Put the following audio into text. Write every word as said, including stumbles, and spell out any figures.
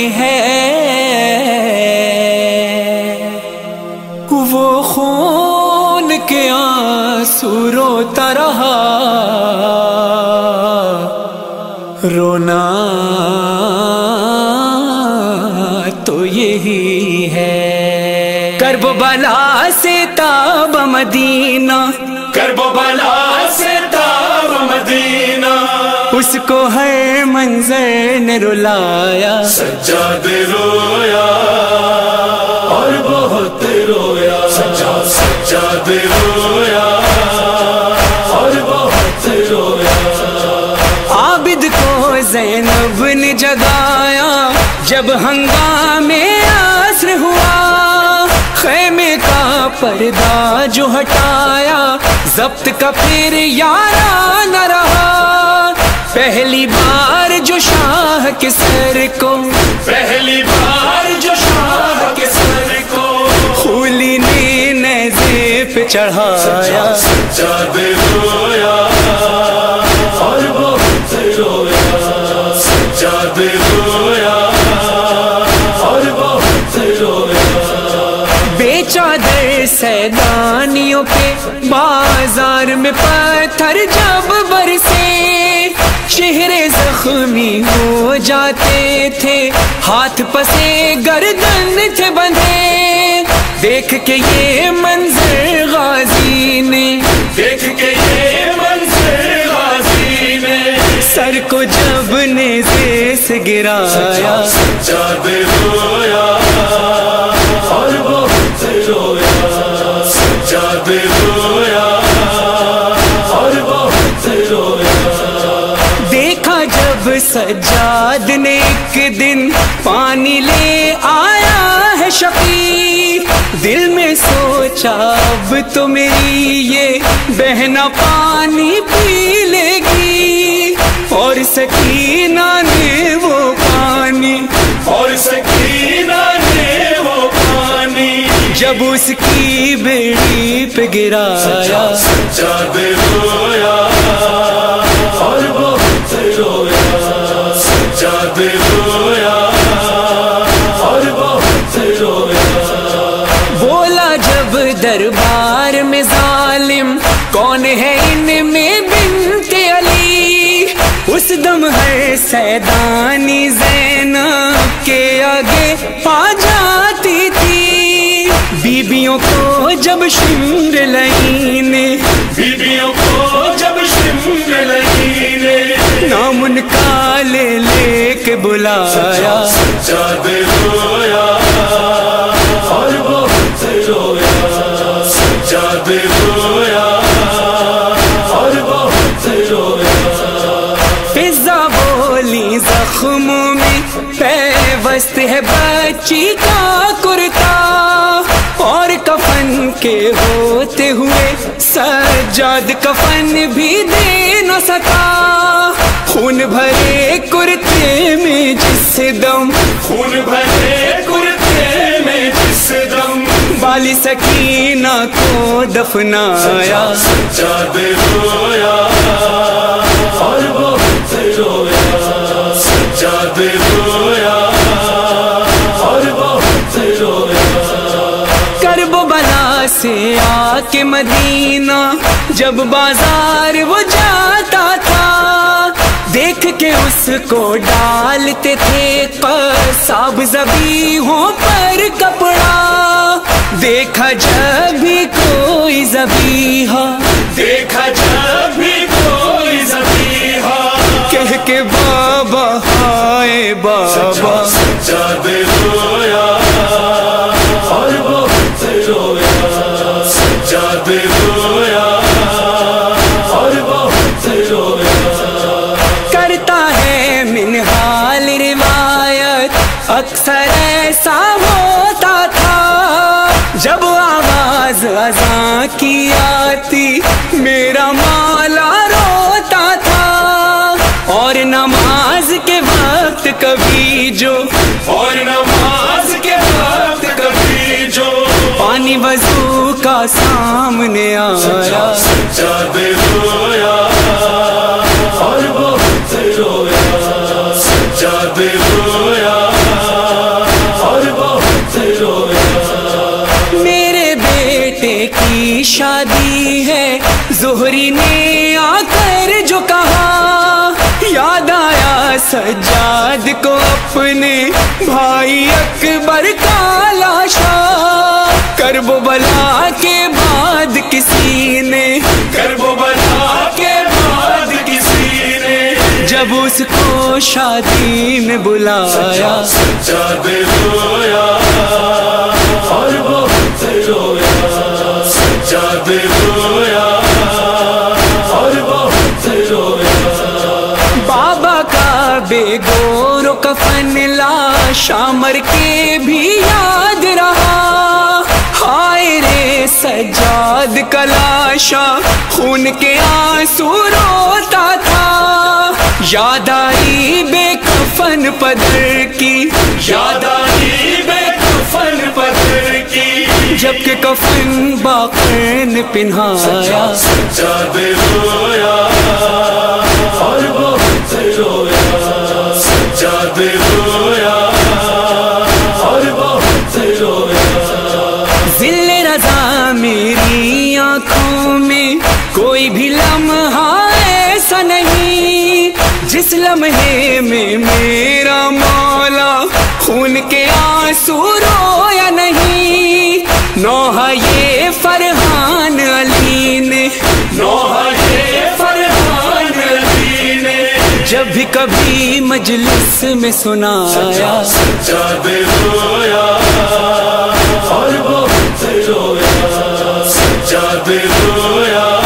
ہے وہ خون کے آنسو روتا رہا، رونا تو یہی ہے۔ کرب و بلا سے تاب مدینہ، کرب و بلا سے تاب مدینہ، اس کو ہر منظر نے رلایا، سجاد رویا اور بہت رویا، سجاد سجاد رویا اور بہت رویا۔ عابد کو زینب نے جگایا جب ہنگامے عصر ہوا، خیمے کا پردہ جو ہٹایا ضبط کا پھر یارانہ رہا، پہلی بار جو شاہ کے سر کو، پہلی بار جو شاہ کے سر کو خولی نے نیزے پہ چڑھایا، سجاد رویا اور بہت رویا، سجاد رویا اور بہت رویا۔ بیچا در سیدانیوں پہ بازار میں پتھر جب برسے، چہرے زخمی ہو جاتے تھے، ہاتھ پسے گردن تھے بندھے، دیکھ کے یہ منظر غازی نے، دیکھ کے یہ منظر غازی نے سر کو جب نیزے سے گرایا، سجاد رویا اور بہت رویا، سجاد رویا اور بہت رویا۔ دیکھا جب سجاد نے ایک دن پانی لے آیا ہے شقی، دل میں سوچا اب تو میری یہ بہنا پانی پی لے گی، اور سکینہ نے وہ پانی، اور سکینہ نے وہ پانی جب اس کی بیڑی پہ گرایا، سجاد رویا اور بہت رویا، سجاد رویا اور بہت رویا۔ بولا جب دربار میں ظالم کون ہے ان میں بنت علی، اس دم ہے سیدانی زینب کے آگے آ جاتی تھی، بیبیوں کو جب شمر لائنے، بیبیوں کو جب شمر لگینے، نام ان کا لے لے کے بلایا، سجاد رویا اور بہت رویا، سجاد رویا اور بہت رویا۔ فضا بولی زخموں میں پیوست ہے بچی کا کرتا، اور کفن کے ہوتے ہوئے سجاد کفن بھی دے نہ سکا، خون بھرے کرتے میں جس دم، خون بھرے کرتے میں جس دم بالی سکینہ کو دفنایا، سجاد رویا اور بہت رویا، سجاد رویا اور بہت رویا۔ کرب و بلا سے آ کے مدینہ جب بازار وہ جاتا تھا، دیکھ کے اس کو ڈالتے تھے قصاب ذبیحوں پر کپڑا، دیکھا جب بھی کوئی ذبیحہ، دیکھا جب بھی کوئی ذبیحہ کہہ کے بابا ہائے بابا، سجاد رویا اور بہت رویا، سجاد رویا اور بہت رویا۔ کرتا ہے منحال روایت اکثر ایسا ہوتا تھا، جب آواز اذان کی آتی میرا مولا روتا تھا، اور نماز کے وقت کبھی جو، اور نماز کے وقت کبھی جو پانی وضو کا سامنے آیا، سجاد رویا اور بہت رویا، سجاد رویا شادی ہے زہری نے آ کر جو کہا، یاد آیا سجاد کو اپنے بھائی اکبر کا لاشا، کرب و بلا کے بعد کسی نے کرب و بلا کے بعد کسی نے جب اس کو شادی میں بلایا، سجاد رویا اور بہت رویا، سجاد رویا اور بہت رویا، بابا کا بے گور و کفن لاشا مر کے بھی یاد رہا، ہائے رے سجاد کا لاشا خون کے آنسو روتا تھا، یاد آئی بے کفن پدر کی، یاد آئی بے کفن پدر کی، جبکہ کفن باقر نے پہنایا، سجاد رویا اور بہت رویا، سجاد رویا اور بہت رویا، ذل رضا میری آنکھوں میں کوئی بھی لمحہ ایسا نہیں جس لمحے میں میرا مولا خون کے آنسو رویا نہیں، نوحہ یہ فرحان علی نے، نوحہ یہ فرحان علی نے جب بھی کبھی مجلس میں سنایا، سجاد رویا اور بہت رویا، سجاد رویا